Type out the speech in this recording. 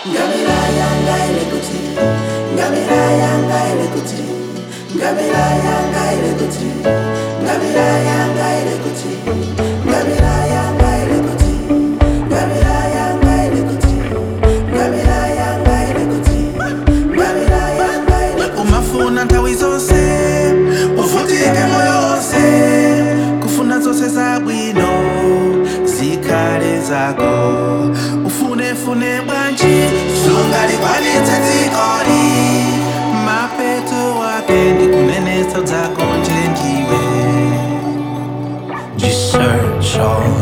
Ngamira yanga ilekuti, ngamira yanga ilekuti, ngamira yanga ilekuti, ngamira yanga ilekuti, ngamira yanga ilekuti, ngamira yanga ilekuti, ngamira yanga ilekuti, ngamira yanga ilekuti. Umafuna nthawi zonse, uvutike moyo wonse, kufuna zonse zabwino zikhale zako. Ufune bwanji sungalikwanitse dzikoli, mapeto wake ndikunenesa dzako njenjiwe. Just search all